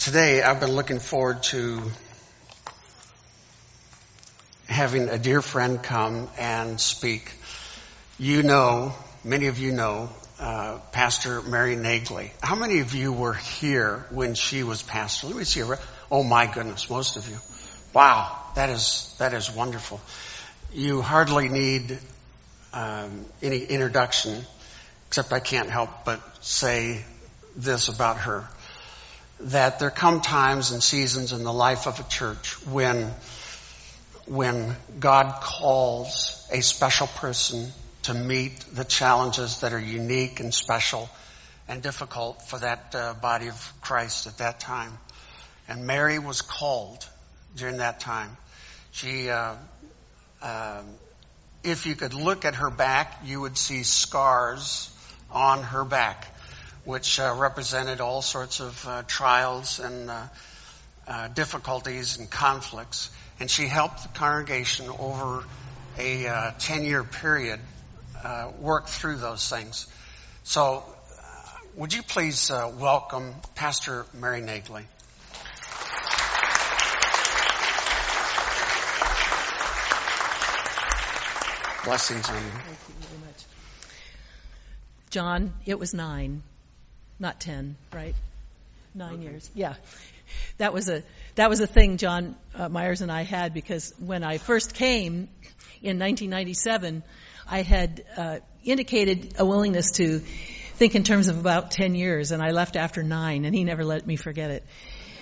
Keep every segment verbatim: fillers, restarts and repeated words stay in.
Today, I've been looking forward to having a dear friend come and speak. You know, many of you know, uh, Pastor Mary Nagley. How many of you were here when she was pastor? Let me see. Oh my goodness, most of you. Wow, that is, that is wonderful. You hardly need um, any introduction, except I can't help but say this about her. That there come times and seasons in the life of a church when, when God calls a special person to meet the challenges that are unique and special and difficult for that uh, body of Christ at that time. And Mary was called during that time. She, uh, uh, if you could look at her back, you would see scars on her back, which uh, represented all sorts of uh, trials and uh, uh, difficulties and conflicts. And she helped the congregation over a uh, ten-year period uh, work through those things. So uh, would you please uh, welcome Pastor Mary Nagley. Blessings on you. Thank you very much. John, it was nine. Not ten, right? Nine okay. years. Yeah. That was a that was a thing John uh, Myers and I had, because when I first came in nineteen ninety-seven, I had uh, indicated a willingness to think in terms of about ten years, and I left after nine, and he never let me forget it.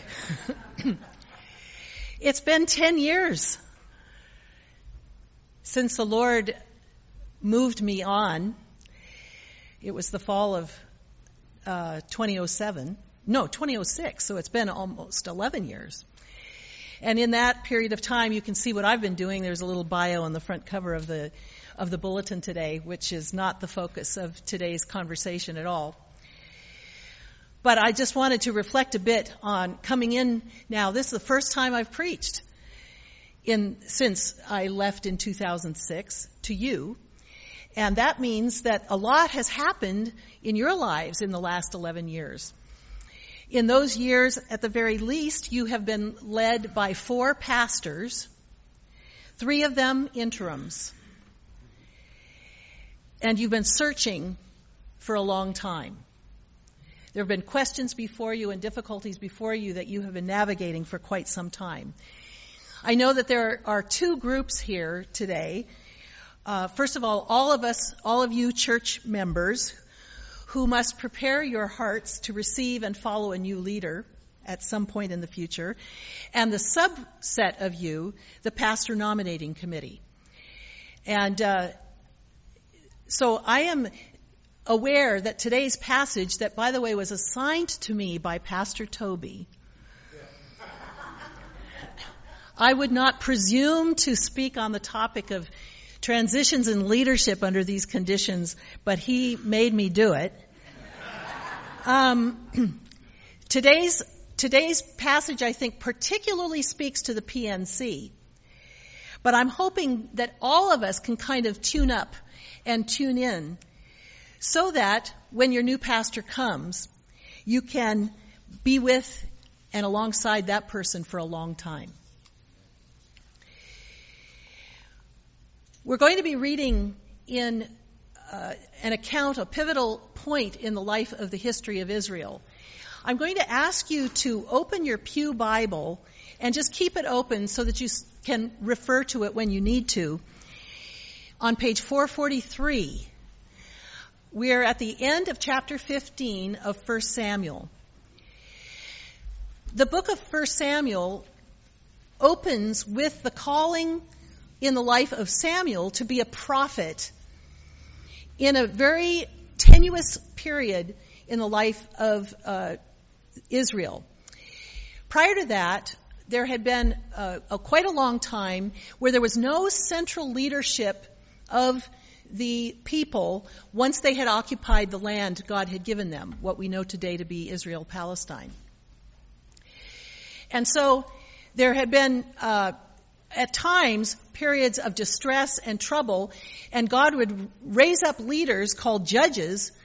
It's been ten years since the Lord moved me on. It was the fall of Uh, twenty oh seven, no, twenty oh six, so it's been almost eleven years. And in that period of time, you can see what I've been doing. There's a little bio on the front cover of the of the bulletin today, which is not the focus of today's conversation at all. But I just wanted to reflect a bit on coming in now. This is the first time I've preached in since I left in two thousand six to you. And that means that a lot has happened in your lives in the last eleven years. In those years, at the very least, you have been led by four pastors, three of them interims. And you've been searching for a long time. There have been questions before you and difficulties before you that you have been navigating for quite some time. I know that there are two groups here today. Uh, first of all, all of us, all of you church members who must prepare your hearts to receive and follow a new leader at some point in the future, and the subset of you, the pastor nominating committee. And uh, so I am aware that today's passage, that by the way was assigned to me by Pastor Toby, I would not presume to speak on the topic of transitions in leadership under these conditions, but he made me do it. Um, today's today's passage, I think, particularly speaks to the P N C. But I'm hoping that all of us can kind of tune up and tune in so that when your new pastor comes, you can be with and alongside that person for a long time. We're going to be reading in uh, an account, a pivotal point in the life of the history of Israel. I'm going to ask you to open your pew Bible and just keep it open so that you can refer to it when you need to. On page four forty-three, we're at the end of chapter fifteen of First Samuel. The book of First Samuel opens with the calling in the life of Samuel to be a prophet in a very tenuous period in the life of uh, Israel. Prior to that, there had been uh, a, quite a long time where there was no central leadership of the people once they had occupied the land God had given them, what we know today to be Israel, Palestine. And so there had been uh, at times periods of distress and trouble, and God would raise up leaders called judges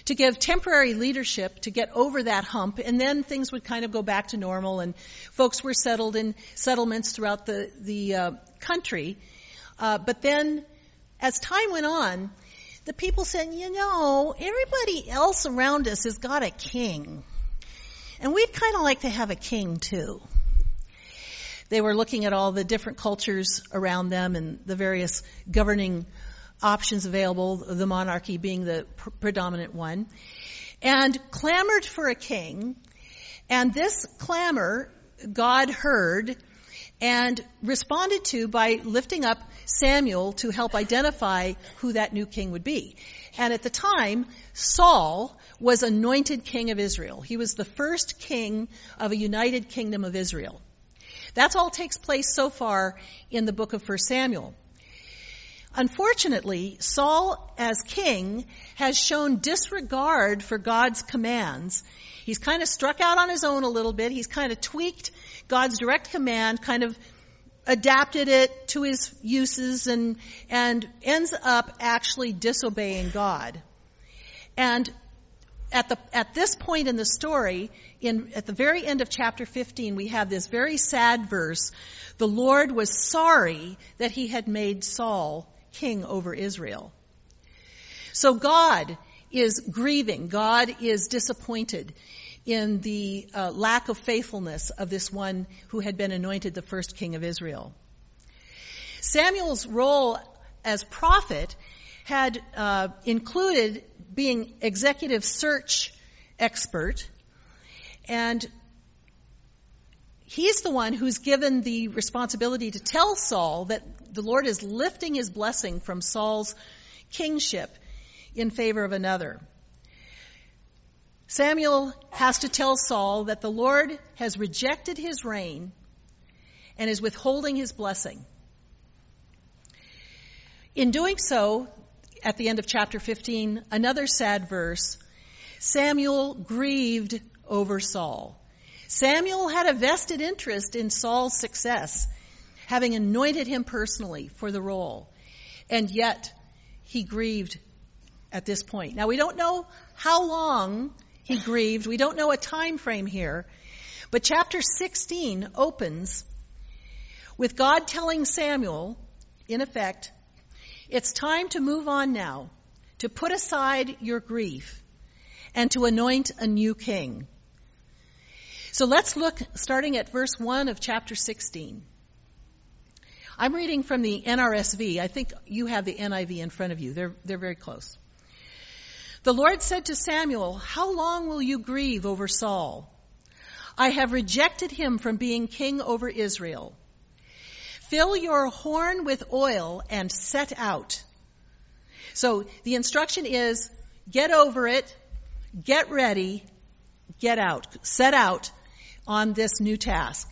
to give temporary leadership to get over that hump, and then things would kind of go back to normal, and folks were settled in settlements throughout the, the uh, country. Uh, but then, as time went on, the people said, you know, everybody else around us has got a king, and we'd kind of like to have a king too. They were looking at all the different cultures around them and the various governing options available, the monarchy being the pr- predominant one, and clamored for a king. And this clamor God heard and responded to by lifting up Samuel to help identify who that new king would be. And at the time, Saul was anointed king of Israel. He was the first king of a united kingdom of Israel. That's all takes place so far in the book of First Samuel. Unfortunately, Saul, as king, has shown disregard for God's commands. He's kind of struck out on his own a little bit. He's kind of tweaked God's direct command, kind of adapted it to his uses, and, and ends up actually disobeying God. And At the at this point in the story, in at the very end of chapter fifteen, we have this very sad verse. The Lord was sorry that he had made Saul king over Israel. So God is grieving. God is disappointed in the uh, lack of faithfulness of this one who had been anointed the first king of Israel. Samuel's role as prophet had uh, included being executive search expert, and he's the one who's given the responsibility to tell Saul that the Lord is lifting his blessing from Saul's kingship in favor of another. Samuel has to tell Saul that the Lord has rejected his reign and is withholding his blessing. In doing so, at the end of chapter fifteen, another sad verse, Samuel grieved over Saul. Samuel had a vested interest in Saul's success, having anointed him personally for the role, and yet he grieved at this point. Now, we don't know how long he grieved. We don't know a time frame here, but chapter sixteen opens with God telling Samuel, in effect, it's time to move on now, to put aside your grief, and to anoint a new king. So let's look, starting at verse one of chapter sixteen. I'm reading from the N R S V. I think you have the N I V in front of you. They're, they're very close. The Lord said to Samuel, "How long will you grieve over Saul? I have rejected him from being king over Israel. Fill your horn with oil and set out." So the instruction is, get over it, get ready, get out, set out on this new task.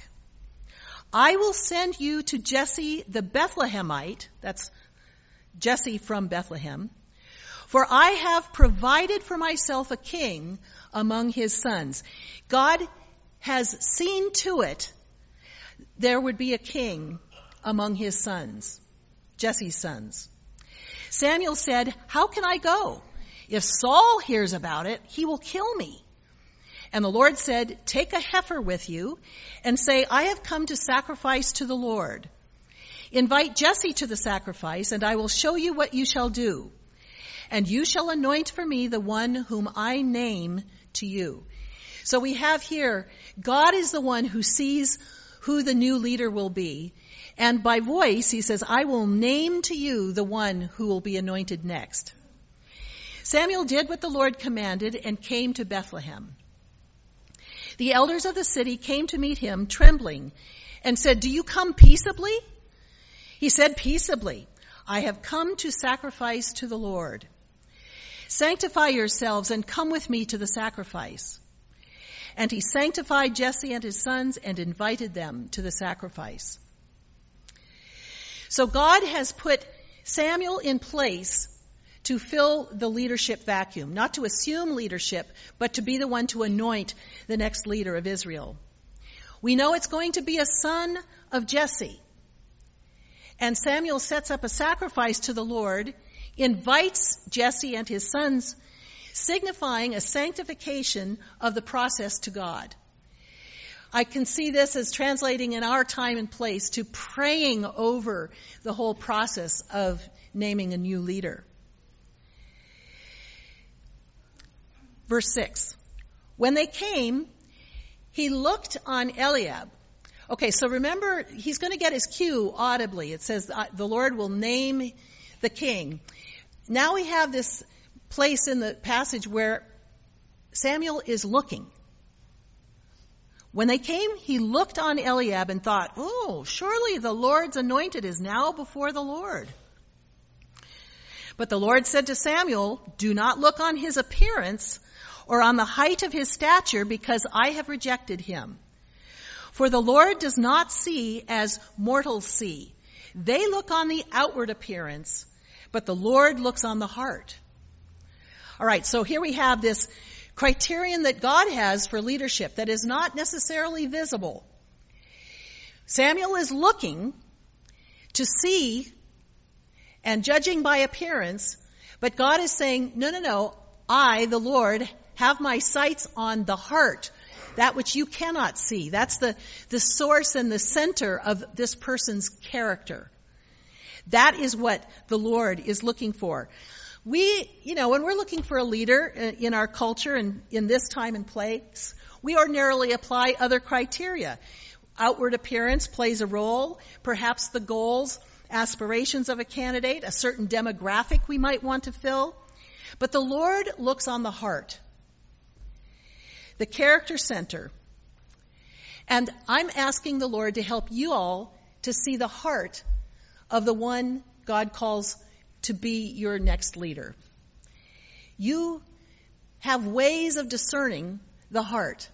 I will send you to Jesse the Bethlehemite, that's Jesse from Bethlehem, for I have provided for myself a king among his sons. God has seen to it there would be a king among his sons, Jesse's sons. Samuel said, "How can I go? If Saul hears about it, he will kill me." And the Lord said, "Take a heifer with you and say, I have come to sacrifice to the Lord. Invite Jesse to the sacrifice, and I will show you what you shall do. And you shall anoint for me the one whom I name to you." So we have here, God is the one who sees who the new leader will be. And by voice, he says, "I will name to you the one who will be anointed next." Samuel did what the Lord commanded and came to Bethlehem. The elders of the city came to meet him, trembling, and said, "Do you come peaceably?" He said, "Peaceably. I have come to sacrifice to the Lord. Sanctify yourselves and come with me to the sacrifice." And he sanctified Jesse and his sons and invited them to the sacrifice. So God has put Samuel in place to fill the leadership vacuum, not to assume leadership, but to be the one to anoint the next leader of Israel. We know it's going to be a son of Jesse. And Samuel sets up a sacrifice to the Lord, invites Jesse and his sons, signifying a sanctification of the process to God. I can see this as translating in our time and place to praying over the whole process of naming a new leader. Verse six. When they came, he looked on Eliab. Okay, so remember, he's going to get his cue audibly. It says the Lord will name the king. Now we have this place in the passage where Samuel is looking. When they came, he looked on Eliab and thought, oh, surely the Lord's anointed is now before the Lord. But the Lord said to Samuel, do not look on his appearance or on the height of his stature, because I have rejected him. For the Lord does not see as mortals see. They look on the outward appearance, but the Lord looks on the heart. All right, so here we have this criterion that God has for leadership that is not necessarily visible. Samuel is looking to see and judging by appearance, but God is saying, no, no, no, I, the Lord, have my sights on the heart, that which you cannot see. That's the, the source and the center of this person's character. That is what the Lord is looking for. We, you know, when we're looking for a leader in our culture and in this time and place, we ordinarily apply other criteria. Outward appearance plays a role, perhaps the goals, aspirations of a candidate, a certain demographic we might want to fill. But the Lord looks on the heart, the character center. And I'm asking the Lord to help you all to see the heart of the one God calls to be your next leader. You have ways of discerning the heart.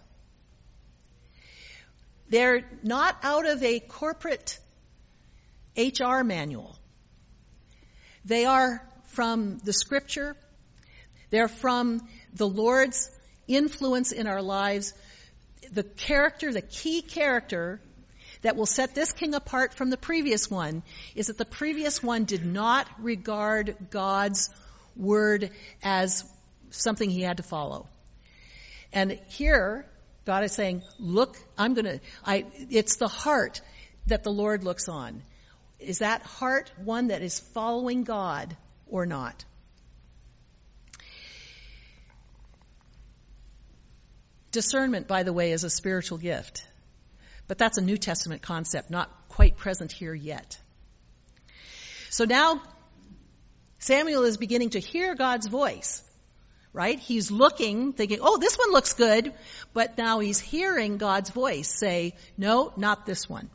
They're not out of a corporate H R manual. They are from the Scripture. They're from the Lord's influence in our lives. The character, the key character that will set this king apart from the previous one is that the previous one did not regard God's word as something he had to follow. And here, God is saying, look, I'm going to, I, it's the heart that the Lord looks on. Is that heart one that is following God or not? Discernment, by the way, is a spiritual gift. But that's a New Testament concept, not quite present here yet. So now Samuel is beginning to hear God's voice, right? He's looking, thinking, oh, this one looks good. But now he's hearing God's voice say, no, not this one.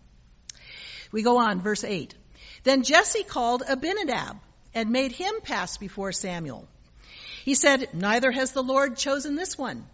We go on, verse eight. Then Jesse called Abinadab and made him pass before Samuel. He said, neither has the Lord chosen this one.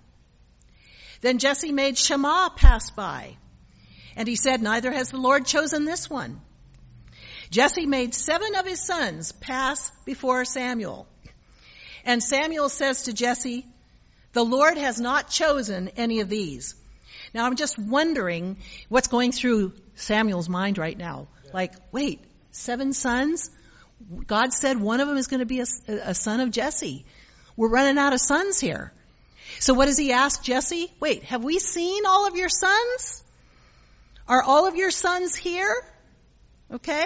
Then Jesse made Shammah pass by. And he said, neither has the Lord chosen this one. Jesse made seven of his sons pass before Samuel. And Samuel says to Jesse, the Lord has not chosen any of these. Now I'm just wondering what's going through Samuel's mind right now. Like, wait, seven sons? God said one of them is going to be a, a son of Jesse. We're running out of sons here. So what does he ask Jesse? Wait, have we seen all of your sons? Are all of your sons here? Okay.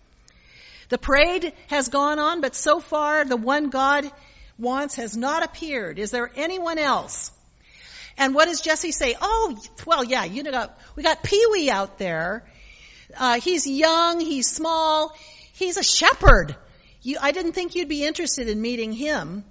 The parade has gone on, but so far the one God wants has not appeared. Is there anyone else? And what does Jesse say? Oh, well, yeah, you know, we got Pee-wee out there. Uh, he's young, he's small, he's a shepherd. You, I didn't think you'd be interested in meeting him.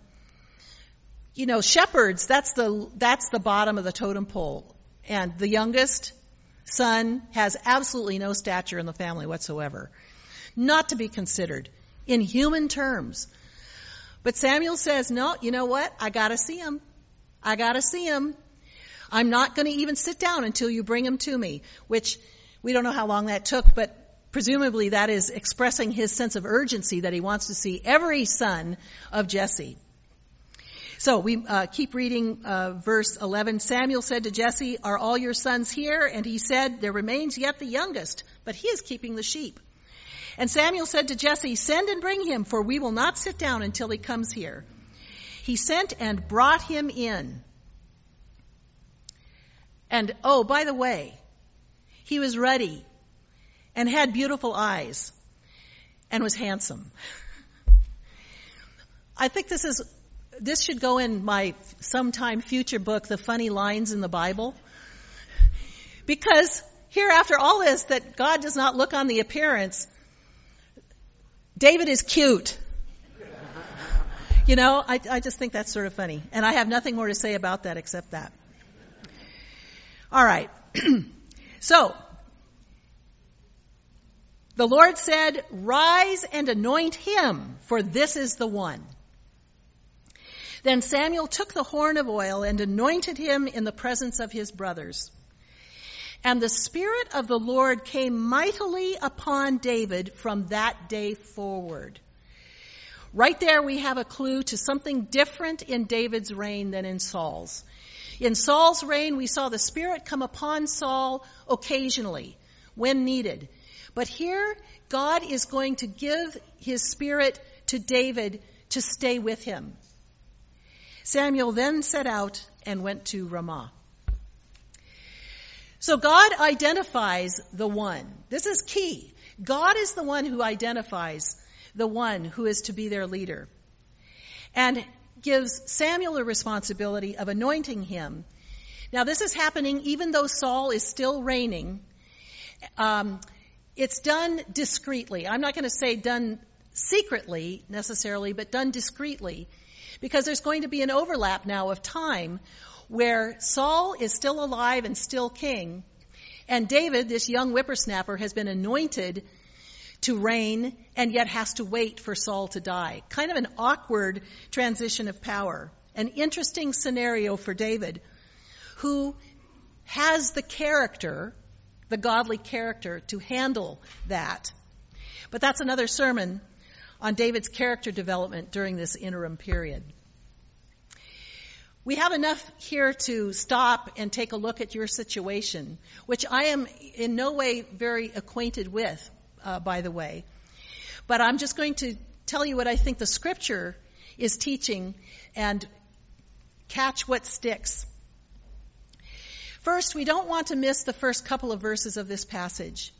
You know, shepherds, that's the, that's the bottom of the totem pole. And the youngest son has absolutely no stature in the family whatsoever. Not to be considered in human terms. But Samuel says, no, you know what? I gotta see him. I gotta see him. I'm not going to even sit down until you bring him to me, which we don't know how long that took, but presumably that is expressing his sense of urgency that he wants to see every son of Jesse. So we uh, keep reading uh, verse eleven. Samuel said to Jesse, are all your sons here? And he said, there remains yet the youngest, but he is keeping the sheep. And Samuel said to Jesse, send and bring him, for we will not sit down until he comes here. he sent and brought him in. And, oh, by the way, he was ruddy and had beautiful eyes and was handsome. I think this is, this should go in my sometime future book, The Funny Lines in the Bible. Because here, after all this, that God does not look on the appearance, David is cute. You know, I, I just think that's sort of funny. And I have nothing more to say about that except that. All right. So, the Lord said, "Rise and anoint him, for this is the one." Then Samuel took the horn of oil and anointed him in the presence of his brothers. And the Spirit of the Lord came mightily upon David from that day forward. Right there we have a clue to something different in David's reign than in Saul's. In Saul's reign, we saw the Spirit come upon Saul occasionally, when needed. But here, God is going to give his Spirit to David to stay with him. Samuel then set out and went to Ramah. So God identifies the one. This is key. God is the one who identifies the one who is to be their leader, and gives Samuel the responsibility of anointing him. Now, this is happening even though Saul is still reigning. Um, it's done discreetly. I'm not going to say done secretly necessarily, but done discreetly, because there's going to be an overlap now of time where Saul is still alive and still king, and David, this young whippersnapper, has been anointed to reign and yet has to wait for Saul to die. Kind of an awkward transition of power. An interesting scenario for David, who has the character, the godly character, to handle that. But that's another sermon on David's character development during this interim period. We have enough here to stop and take a look at your situation, which I am in no way very acquainted with, uh, by the way. But I'm just going to tell you what I think the Scripture is teaching and catch what sticks. First, we don't want to miss the first couple of verses of this passage.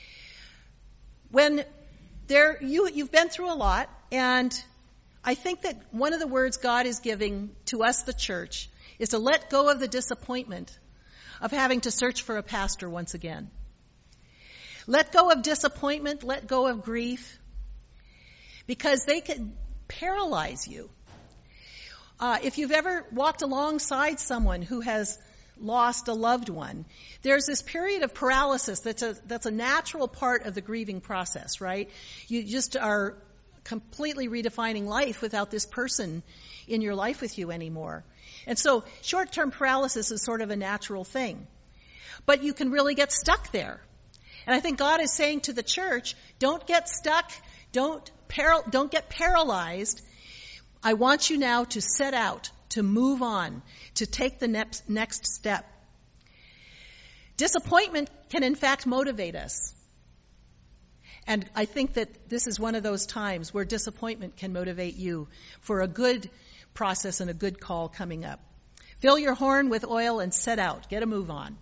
When there, you, you've been through a lot, and I think that one of the words God is giving to us, the church, is to let go of the disappointment of having to search for a pastor once again. Let go of disappointment, let go of grief, because they can paralyze you. Uh, if you've ever walked alongside someone who has lost a loved one, there's this period of paralysis that's a, that's a natural part of the grieving process, right? You just are completely redefining life without this person in your life with you anymore. And so short-term paralysis is sort of a natural thing. But you can really get stuck there. And I think God is saying to the church, don't get stuck, don't paral- don't get paralyzed. I want you now to set out, to move on, to take the next next step. Disappointment can in fact motivate us. And I think that this is one of those times where disappointment can motivate you for a good process and a good call coming up. Fill your horn with oil and set out. Get a move on.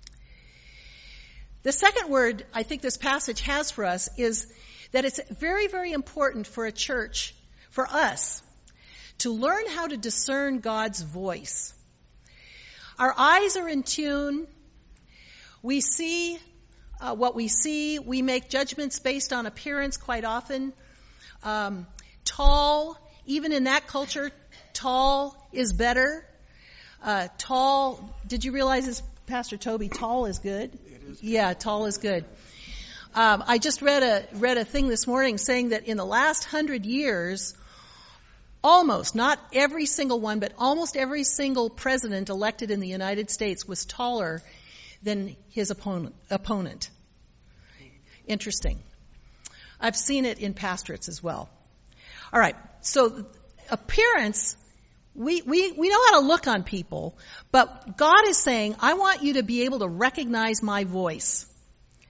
The second word I think this passage has for us is that it's very, very important for a church, for us, to learn how to discern God's voice. Our eyes are in tune. We see uh, what we see. We make judgments based on appearance quite often. Um, tall, even in that culture, tall is better. Uh, tall, did you realize this, Pastor Toby, tall is good? It is good. Yeah, tall is good. Um, I just read a read a thing this morning saying that in the last hundred years, almost, not every single one, but almost every single president elected in the United States was taller than his opponent. opponent. Interesting. I've seen it in pastorates as well. All right, so appearance, we, we, we know how to look on people, but God is saying, I want you to be able to recognize my voice.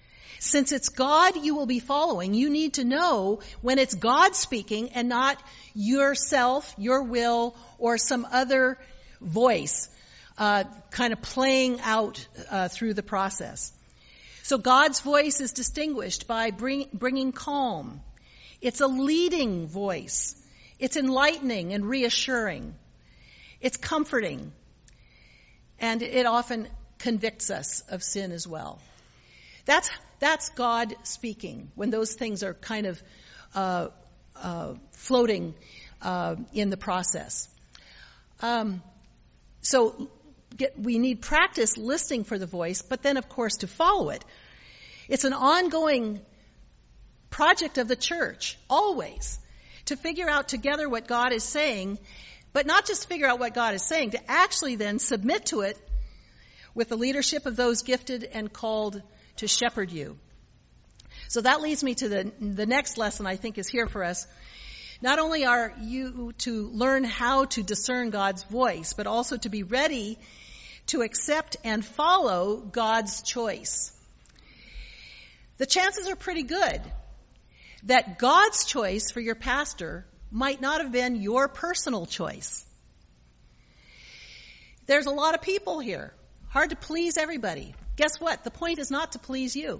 Since it's God you will be following, you need to know when it's God speaking and not yourself, your will, or some other voice uh, kind of playing out uh, through the process. So God's voice is distinguished by bring, bringing calm. It's a leading voice. It's enlightening and reassuring. It's comforting. And it often convicts us of sin as well. That's that's God speaking when those things are kind of uh, uh, floating uh, in the process. Um, so get, we need practice listening for the voice, but then, of course, to follow it. It's an ongoing project of the church, always, to figure out together what God is saying, but not just figure out what God is saying, to actually then submit to it with the leadership of those gifted and called to shepherd you. So that leads me to the, the next lesson I think is here for us. Not only are you to learn how to discern God's voice, but also to be ready to accept and follow God's choice. The chances are pretty good that God's choice for your pastor might not have been your personal choice. There's a lot of people here. Hard to please everybody. Guess what? The point is not to please you.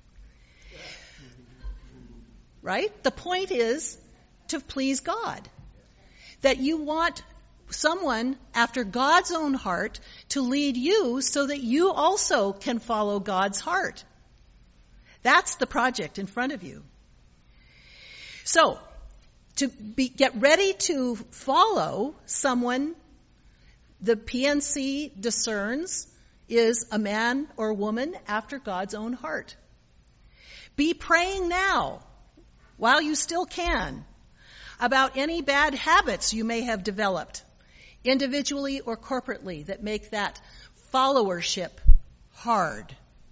Right? The point is to please God. That you want someone after God's own heart to lead you so that you also can follow God's heart. That's the project in front of you. So, to be, get ready to follow someone the P N C discerns is a man or woman after God's own heart. Be praying now, while you still can, about any bad habits you may have developed, individually or corporately, that make that followership hard.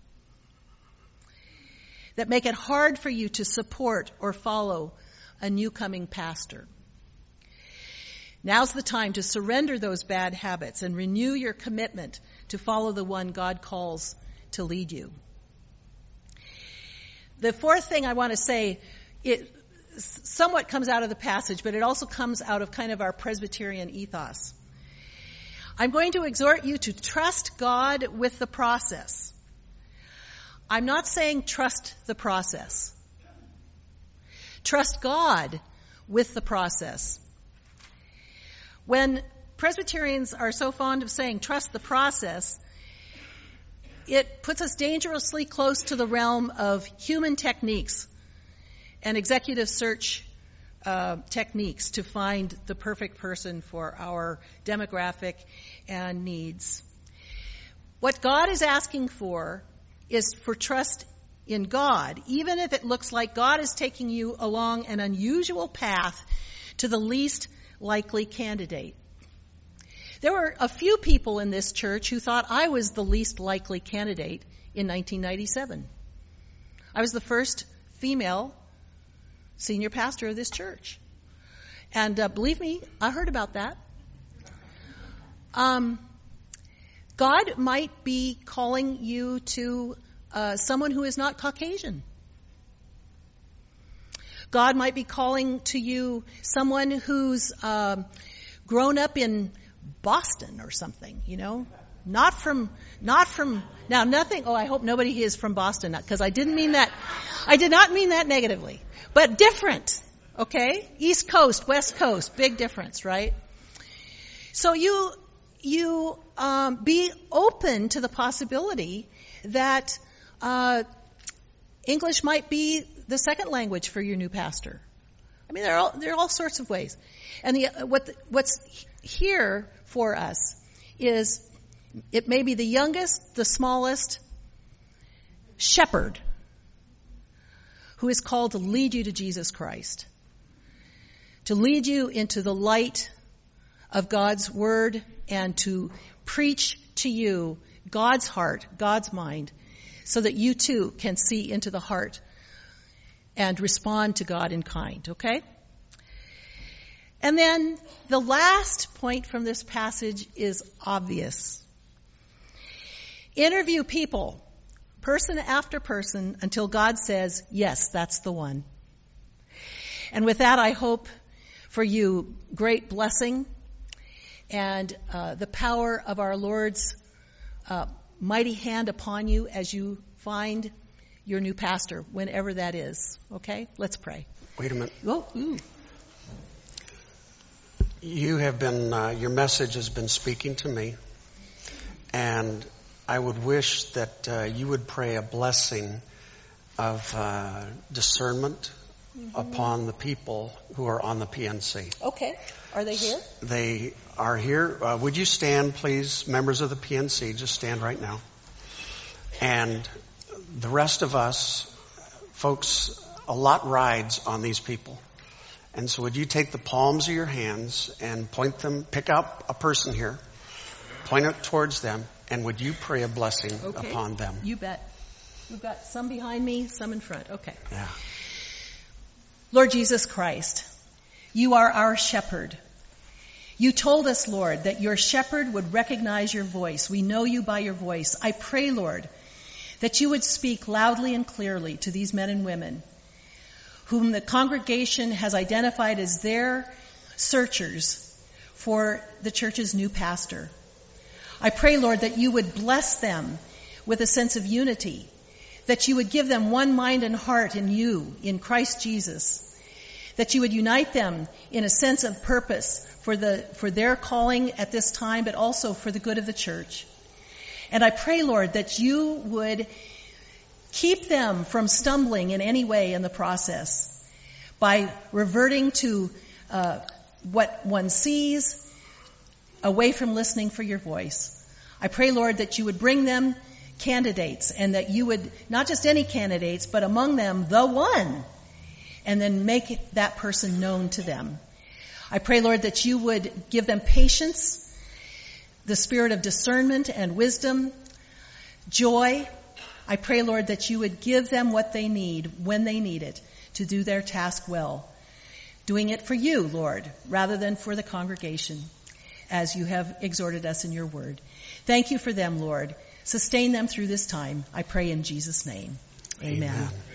That make it hard for you to support or follow a new coming pastor. Now's the time to surrender those bad habits and renew your commitment to follow the one God calls to lead you. The fourth thing I want to say, it somewhat comes out of the passage, but it also comes out of kind of our Presbyterian ethos. I'm going to exhort you to trust God with the process. I'm not saying trust the process. Trust God with the process. When Presbyterians are so fond of saying trust the process, it puts us dangerously close to the realm of human techniques and executive search uh, techniques to find the perfect person for our demographic and needs. What God is asking for is for trust in God, even if it looks like God is taking you along an unusual path to the least likely candidate. There were a few people in this church who thought I was the least likely candidate in nineteen ninety-seven. I was the first female senior pastor of this church. And uh, believe me, I heard about that. Um, God might be calling you to uh, someone who is not Caucasian. God might be calling to you someone who's um, grown up in Boston or something, you know, not from, not from, now nothing, oh, I hope nobody is from Boston, because I didn't mean that, I did not mean that negatively, but different, okay? East Coast, West Coast, big difference, right? So you, you um, be open to the possibility that uh, English might be the second language for your new pastor. I mean, there are all, there are all sorts of ways. And the, what the, what's here for us is it may be the youngest, the smallest shepherd who is called to lead you to Jesus Christ, to lead you into the light of God's word and to preach to you God's heart, God's mind, so that you too can see into the heart and respond to God in kind, okay? And then the last point from this passage is obvious. Interview people person after person, until God says, yes, that's the one. And with that, I hope for you great blessing and uh, the power of our Lord's uh, mighty hand upon you as you find your new pastor, whenever that is. Okay? Let's pray. Wait a minute. Oh, ooh. You have been, uh, your message has been speaking to me, and I would wish that uh, you would pray a blessing of uh, discernment mm-hmm. upon the people who are on the P N C. Okay. Are they here? They are here. Uh, would you stand, please, members of the P N C? Just stand right now. And the rest of us, folks, a lot rides on these people. And so would you take the palms of your hands and point them, pick up a person here, point it towards them, and would you pray a blessing okay. upon them? You bet. We've got some behind me, some in front. Okay. Yeah. Lord Jesus Christ, you are our shepherd. You told us, Lord, that your shepherd would recognize your voice. We know you by your voice. I pray, Lord, that you would speak loudly and clearly to these men and women whom the congregation has identified as their searchers for the church's new pastor. I pray, Lord, that you would bless them with a sense of unity, that you would give them one mind and heart in you, in Christ Jesus, that you would unite them in a sense of purpose for the for their calling at this time, but also for the good of the church. And I pray, Lord, that you would keep them from stumbling in any way in the process by reverting to uh, what one sees, away from listening for your voice. I pray, Lord, that you would bring them candidates, and that you would, not just any candidates, but among them, the one, and then make that person known to them. I pray, Lord, that you would give them patience, the spirit of discernment and wisdom, joy. I pray, Lord, that you would give them what they need when they need it to do their task well, doing it for you, Lord, rather than for the congregation, as you have exhorted us in your word. Thank you for them, Lord. Sustain them through this time. I pray in Jesus' name. Amen. Amen.